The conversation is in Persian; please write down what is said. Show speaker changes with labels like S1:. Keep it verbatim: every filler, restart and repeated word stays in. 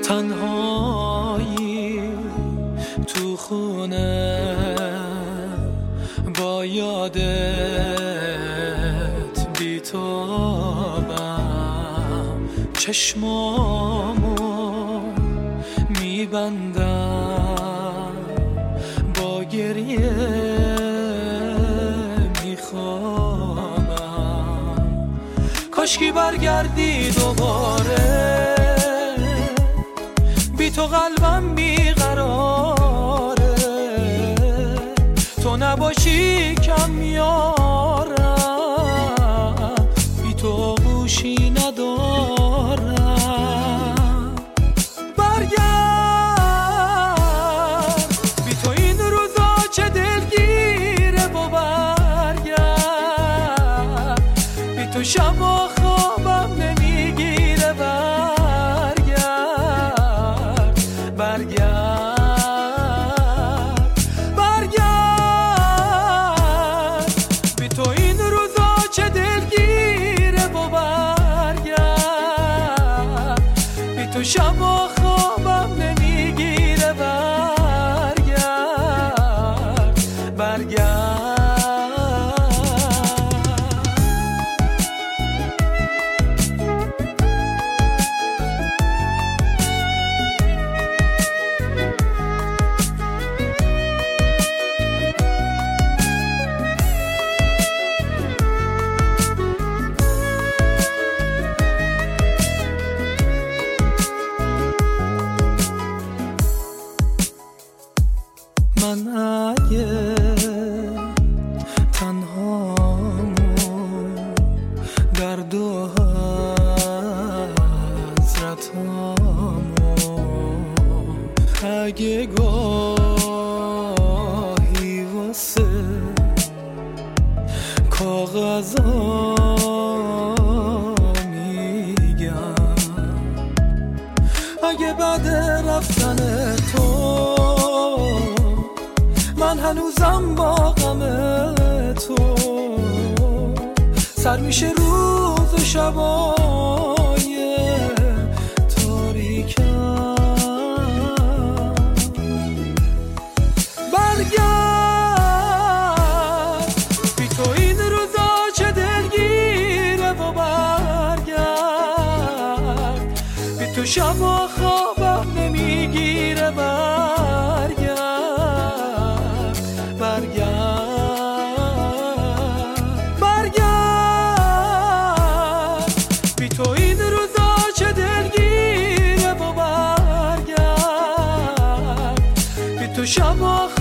S1: تنهایی تو خونه با یادت بیتابم، چشمامو میبندم با گریه میخوابم. کاشکی برگردی دوباره، بی تو قلبم بیقراره، تو نباشی کم میارم، بی تو گوشی ندارم. برگرد، بی تو این روزا چه دلگیره و برگرد، بی تو شبا خوابم نمیگیره. برگرد برگرد برگرد، بی تو این روزا چه دلگیره و برگرد، بی تو شبا خوابم نمیگیره. برگرد برگرد. من اگه تنهامو درد و حسرتامو، اگه گاهی واسه کاغذا میگم، اگه بعد رفتن تو من هنوزم با غم تو، سر میشه روز و شبای تاریکم. برگرد، بی تو این روزا چه دلگیره و برگرد، بی تو شبا خوابم نمیگیره. برگرد برگرد برگرد، بی تو این روزا چه دلگیره و برگرد، بی تو شبا